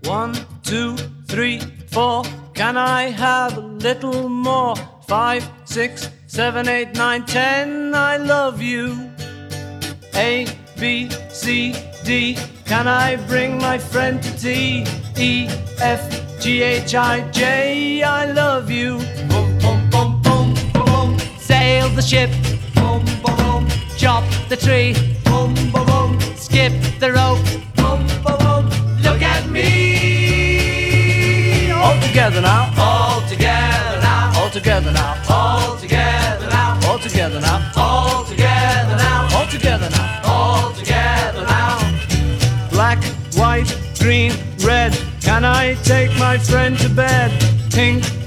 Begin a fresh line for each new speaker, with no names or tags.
1, 2, 3, 4. Can I have a little more? 5, 6, 7, 8, 9, 10. I love you. A, B, C, D. Can I bring my friend to tea? E, F, G, H, I, J. I love you. Boom, boom, boom, boom, boom, boom. Sail the ship. Boom, boom, boom. Chop the tree. Boom, boom, boom. Skip the rope. Boom, boom, boom. Look at me. All together now. All together now. All together now. All together now. All together now. All together now. All together now. All together now. Black, white, green, red. Can I take my friend to bed? Pink,